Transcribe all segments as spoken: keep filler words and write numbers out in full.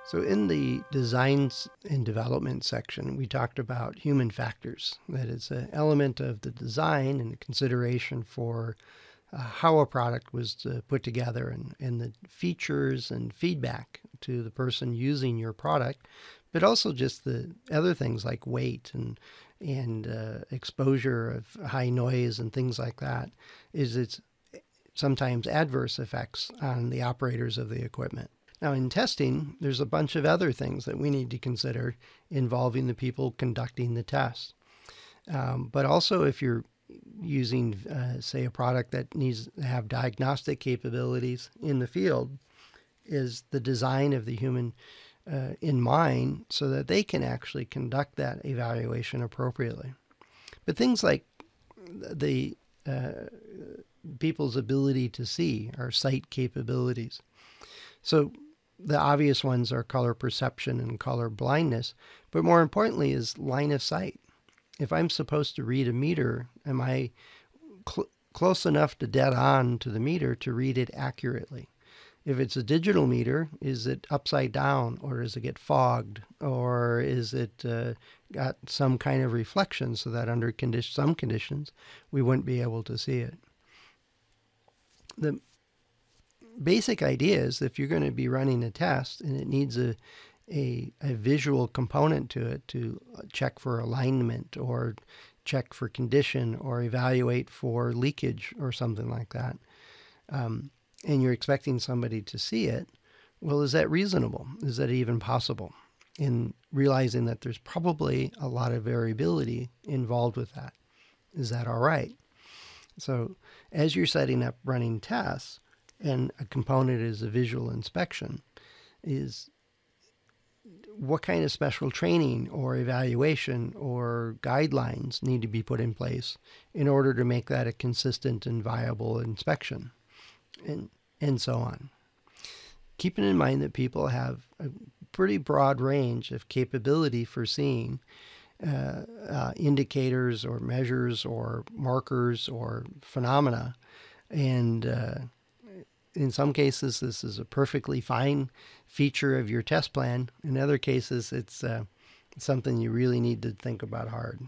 So in the designs and development section, we talked about human factors. That is an element of the design and the consideration for uh, how a product was uh, put together and, and the features and feedback to the person using your product, but also just the other things like weight and and uh, exposure of high noise and things like that, is its sometimes adverse effects on the operators of the equipment. Now, in testing, there's a bunch of other things that we need to consider involving the people conducting the test. Um, but also, if you're using, uh, say, a product that needs to have diagnostic capabilities in the field, is the design of the human uh, in mind so that they can actually conduct that evaluation appropriately. But things like the uh, people's ability to see, our sight capabilities. So the obvious ones are color perception and color blindness, but more importantly is line of sight. If I'm supposed to read a meter, am I cl- close enough to dead on to the meter to read it accurately? If it's a digital meter, is it upside down, or does it get fogged, or is it uh, got some kind of reflection so that under condi- some conditions we wouldn't be able to see it? The basic idea is if you're going to be running a test and it needs a, a, a visual component to it to check for alignment or check for condition or evaluate for leakage or something like that, um, and you're expecting somebody to see it, well, is that reasonable? Is that even possible? In realizing that there's probably a lot of variability involved with that. Is that all right? So as you're setting up running tests, and a component is a visual inspection, is what kind of special training or evaluation or guidelines need to be put in place in order to make that a consistent and viable inspection, and, and so on. Keeping in mind that people have a pretty broad range of capability for seeing uh, uh, indicators or measures or markers or phenomena, and uh, in some cases, this is a perfectly fine feature of your test plan. In other cases, it's uh, something you really need to think about hard.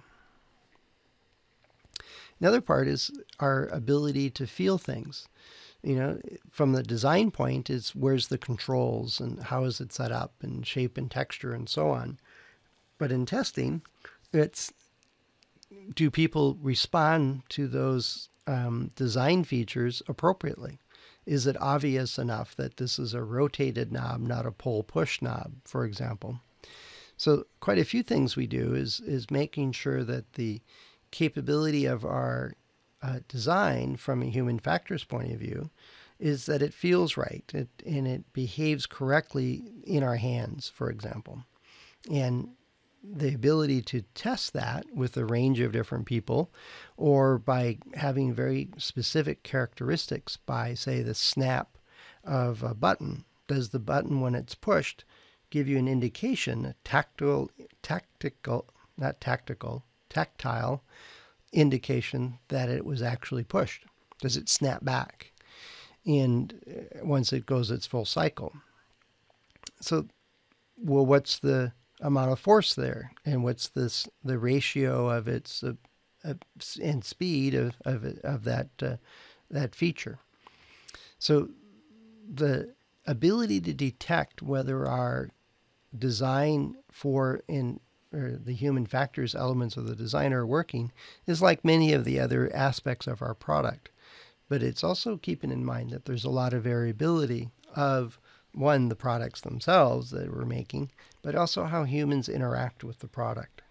Another part is our ability to feel things. You know, from the design point is where's the controls and how is it set up and shape and texture and so on. But in testing, it's do people respond to those um, design features appropriately? Is it obvious enough that this is a rotated knob, not a pull push knob, for example? So quite a few things we do is, is making sure that the capability of our uh, design from a human factors point of view is that it feels right it, and it behaves correctly in our hands, for example. And the ability to test that with a range of different people, or by having very specific characteristics by, say, the snap of a button. Does the button, when it's pushed, give you an indication, a tactile, tactical, not tactical, tactile indication that it was actually pushed? Does it snap back? And once it goes its full cycle. So, well, what's the amount of force there, and what's this the ratio of its uh, uh, and speed of of, of that uh, that feature? So the ability to detect whether our design for in or the human factors elements of the design are working is like many of the other aspects of our product, but it's also keeping in mind that there's a lot of variability of one, the products themselves that we're making, but also how humans interact with the product.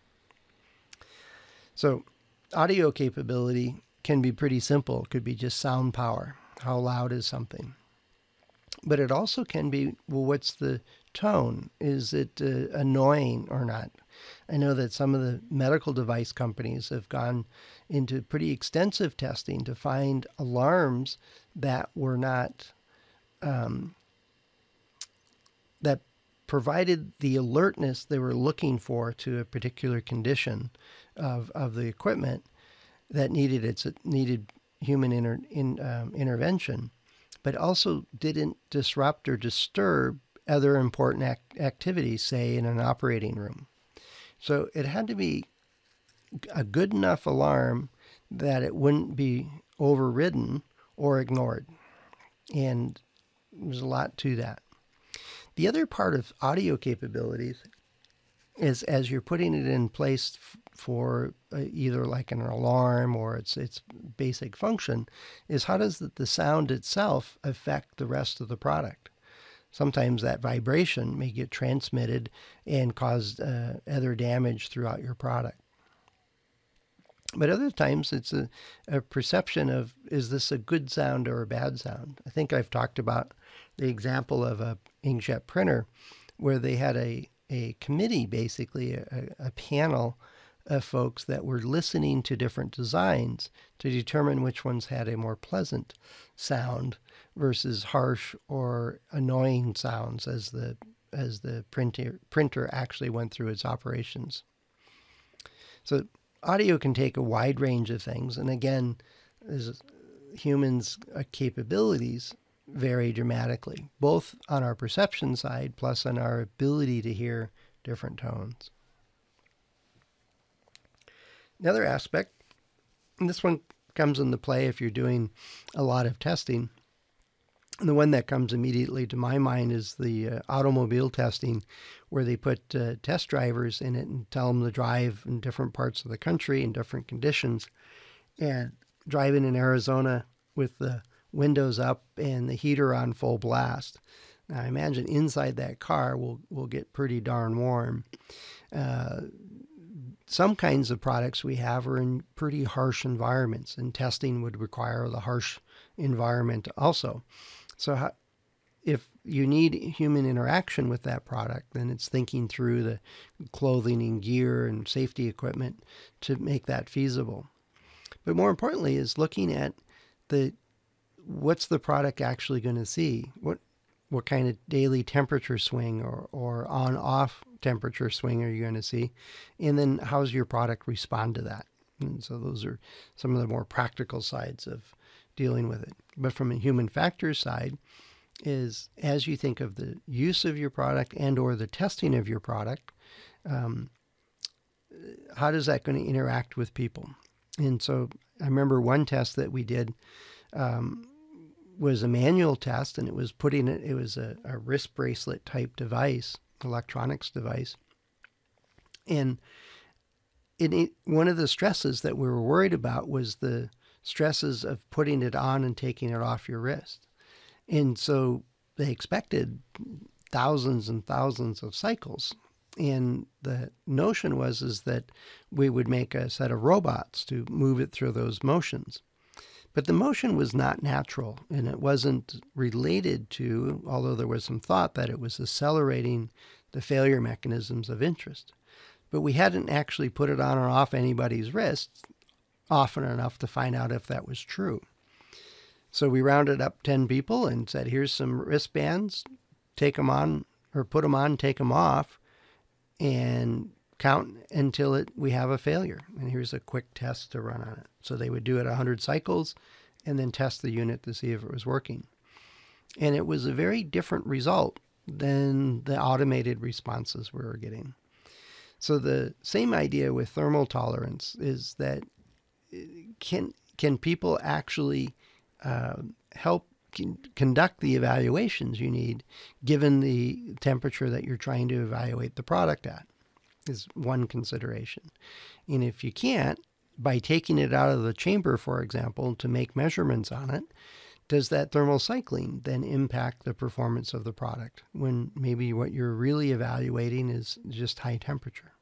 So audio capability can be pretty simple. It could be just sound power. How loud is something? But it also can be, well, what's the tone? Is it uh, annoying or not? I know that some of the medical device companies have gone into pretty extensive testing to find alarms that were not um, that provided the alertness they were looking for to a particular condition of, of the equipment that needed its needed human inter, in, um, intervention, but also didn't disrupt or disturb other important act- activities, say in an operating room. So it had to be a good enough alarm that it wouldn't be overridden or ignored. And there's a lot to that. The other part of audio capabilities is as you're putting it in place f- for uh, either like an alarm or its its basic function, is how does the, the sound itself affect the rest of the product? Sometimes that vibration may get transmitted and cause uh, other damage throughout your product. But other times it's a, a perception of, is this a good sound or a bad sound? I think I've talked about the example of a inkjet printer where they had a, a committee, basically a, a panel of folks that were listening to different designs to determine which ones had a more pleasant sound versus harsh or annoying sounds as the as the printer printer actually went through its operations. So audio can take a wide range of things, and again, as humans' uh, capabilities vary dramatically, both on our perception side plus on our ability to hear different tones. Another aspect, and this one comes into play if you're doing a lot of testing, and the one that comes immediately to my mind is the uh, automobile testing, where they put uh, test drivers in it and tell them to drive in different parts of the country in different conditions. And driving in Arizona with the windows up and the heater on full blast. Now, I imagine inside that car will will get pretty darn warm. Uh, some kinds of products we have are in pretty harsh environments, and testing would require the harsh environment also. So how, if you need human interaction with that product, then it's thinking through the clothing and gear and safety equipment to make that feasible. But more importantly is looking at the what's the product actually going to see? What what kind of daily temperature swing or, or on-off temperature swing are you going to see? And then how's your product respond to that? And so those are some of the more practical sides of dealing with it. But from a human factors side is as you think of the use of your product and or the testing of your product, um, how does that going to interact with people? And so I remember one test that we did um, was a manual test, and it was putting it, it was a, a wrist bracelet type device, electronics device. And it, it, one of the stresses that we were worried about was the stresses of putting it on and taking it off your wrist. And so they expected thousands and thousands of cycles. And the notion was is that we would make a set of robots to move it through those motions. But the motion was not natural, and it wasn't related to, although there was some thought that it was accelerating the failure mechanisms of interest. But we hadn't actually put it on or off anybody's wrists often enough to find out if that was true. So we rounded up ten people and said, here's some wristbands, take them on, or put them on, take them off, and count until it we have a failure. And here's a quick test to run on it. So they would do it one hundred cycles and then test the unit to see if it was working. And it was a very different result than the automated responses we were getting. So the same idea with thermal tolerance is that can can people actually uh, help can conduct the evaluations you need given the temperature that you're trying to evaluate the product at, is one consideration. And if you can't, by taking it out of the chamber, for example, to make measurements on it, does that thermal cycling then impact the performance of the product when maybe what you're really evaluating is just high temperature?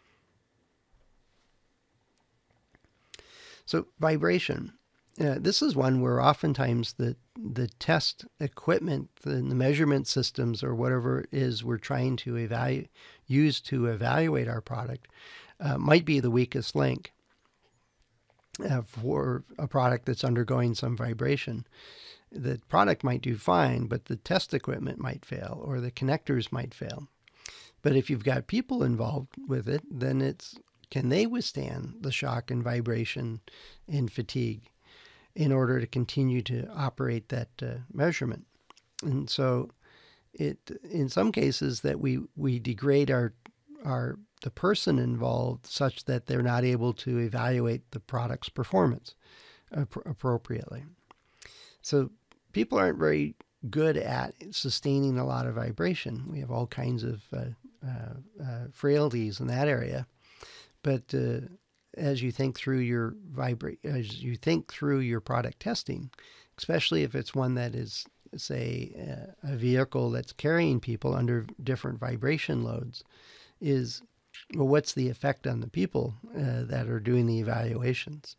So vibration. Uh, this is one where oftentimes the the test equipment, the, the measurement systems, or whatever it is we're trying to evaluate, use to evaluate our product, uh, might be the weakest link uh, for a product that's undergoing some vibration. The product might do fine, but the test equipment might fail, or the connectors might fail. But if you've got people involved with it, then it's can they withstand the shock and vibration and fatigue in order to continue to operate that uh, measurement? And so it in some cases that we we degrade our our the person involved such that they're not able to evaluate the product's performance ap- appropriately. So people aren't very good at sustaining a lot of vibration. We have all kinds of uh, uh, uh, frailties in that area. But uh, as you think through your vibrate, as you think through your product testing, especially if it's one that is, say, a vehicle that's carrying people under different vibration loads, is, well, what's the effect on the people uh, that are doing the evaluations?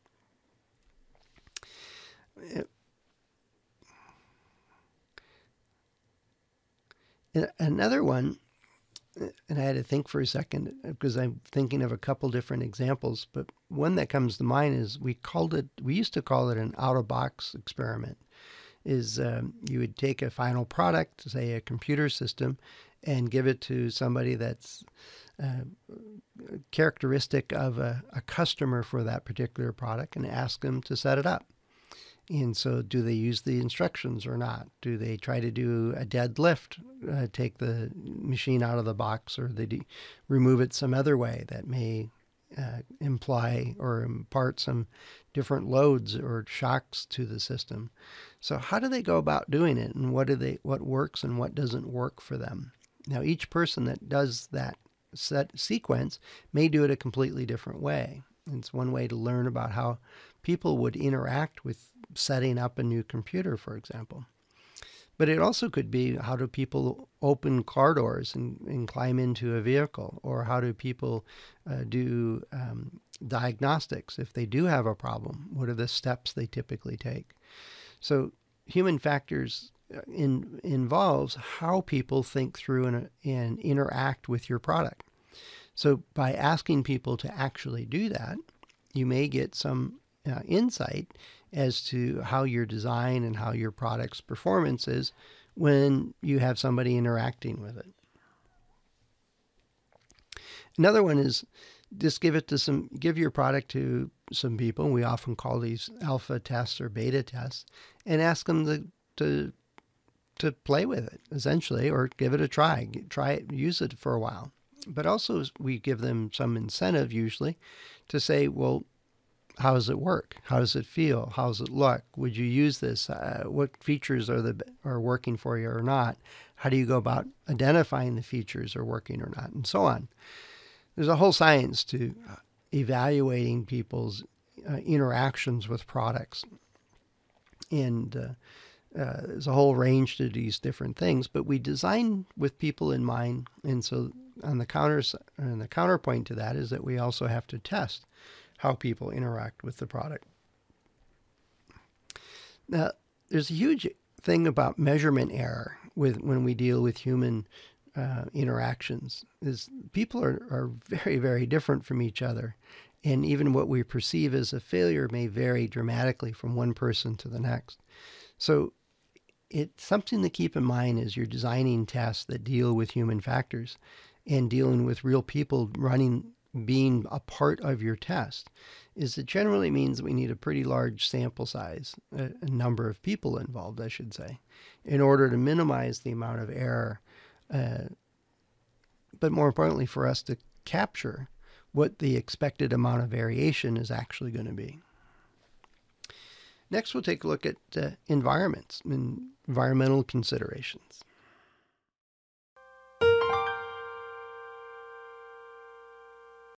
Another one, and I had to think for a second because I'm thinking of a couple different examples, but one that comes to mind is we called it, we used to call it an out-of-box experiment. Is um, you would take a final product, say a computer system, and give it to somebody that's uh, characteristic of a, a customer for that particular product and ask them to set it up. And so do they use the instructions or not? Do they try to do a dead lift, uh, take the machine out of the box, or they de- remove it some other way that may uh, imply or impart some different loads or shocks to the system? So how do they go about doing it, and what do they what works and what doesn't work for them? Now, each person that does that set sequence may do it a completely different way. It's one way to learn about how people would interact with setting up a new computer, for example. But it also could be, how do people open car doors and, and climb into a vehicle? Or how do people uh, do um, diagnostics if they do have a problem? What are the steps they typically take? So human factors in, involves how people think through and, and interact with your product. So by asking people to actually do that, you may get some uh, insight as to how your design and how your product's performance is when you have somebody interacting with it. Another one is just give it to some, give your product to some people. We often call these alpha tests or beta tests, and ask them to to to play with it essentially, or give it a try. Try it, use it for a while. But also we give them some incentive usually to say, well, how does it work? How does it feel? How does it look? Would you use this? Uh, what features are the are working for you or not? How do you go about identifying the features are working or not, and so on? There's a whole science to evaluating people's uh, interactions with products, and uh, uh, there's a whole range to these different things. But we design with people in mind, and so on the counters and the counterpoint to that is that we also have to test how people interact with the product. Now, there's a huge thing about measurement error with when we deal with human uh, interactions. Is people are, are very, very different from each other, and even what we perceive as a failure may vary dramatically from one person to the next. So it's something to keep in mind as you're designing tests that deal with human factors and dealing with real people running, being a part of your test, is it generally means that we need a pretty large sample size, a, a number of people involved, I should say, in order to minimize the amount of error, uh, but more importantly for us to capture what the expected amount of variation is actually going to be. Next, we'll take a look at uh, environments and environmental considerations.